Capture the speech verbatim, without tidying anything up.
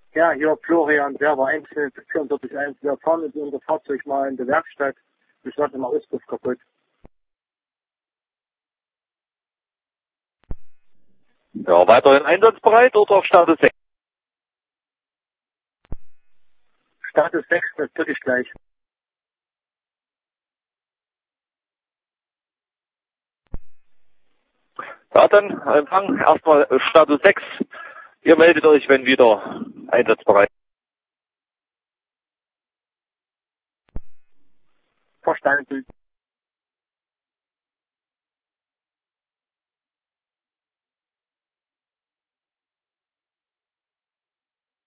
Ja, hier Florian, Server eins vierundvierzig eins. Wir fahren mit unserem Fahrzeug mal in die Werkstatt. Ich lasse mal Auspuff kaputt. Ja, weiterhin einsatzbereit oder auf Status sechs? Status sechs, das drücke ich gleich. Ja, dann Empfang erstmal Status sechs. Ihr meldet euch, wenn wieder einsatzbereit. Verstanden.